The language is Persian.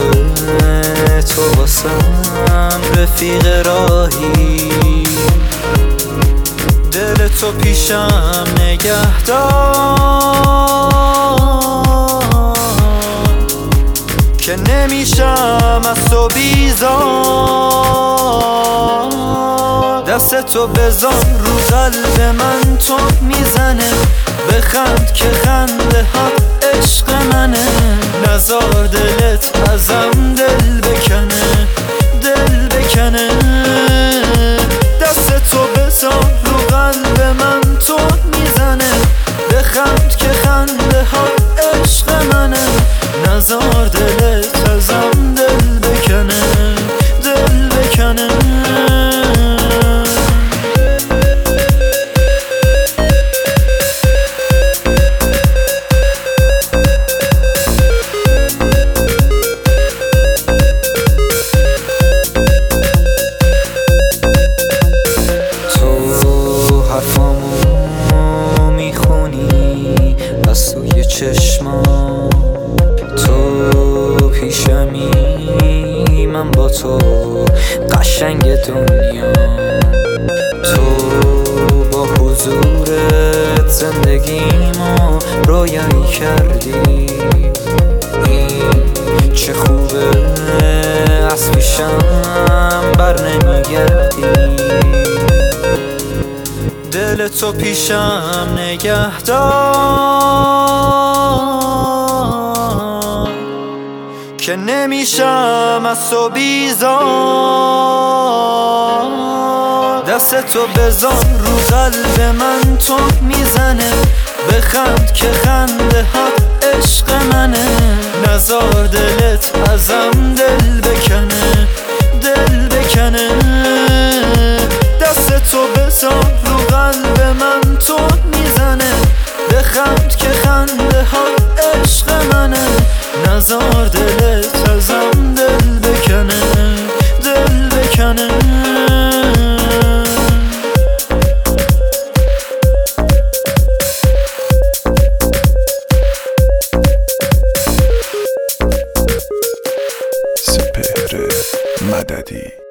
تو واسم رفیق راهی، دل تو پیشم نگهدار که نمیشم از تو بیزار. دست تو بذار رو قلب من، تو میزنه بخند که خنده ها عشق منه. نزار دلت ازم دل بکنه، دل بکنه. دست تو بذار رو قلب من، تو میزنه بخند که خنده ها عشق منه. نزار دلت ازم دل بکنه، دل بکنه. توی چشمام تو پیشمی، من با تو قشنگ دنیا. تو با حضورت زندگیمو رویایی کردی. این چه خوبه از پیشم بر نمیگردی. دل تو پیشم نگهدار که نمیشم از تو بیزار. دست تو بذار رو قلب من، تو میزنه بخند که خنده ها عشق منه. نزار دلت ازم دل بکنه، دل بکنه. دست تو بذار رو قلب من، تو میزنه بخند که خنده ها عشق منه. نزار دلت ازم دل بکنه، دل بکنه. سپهر مددی.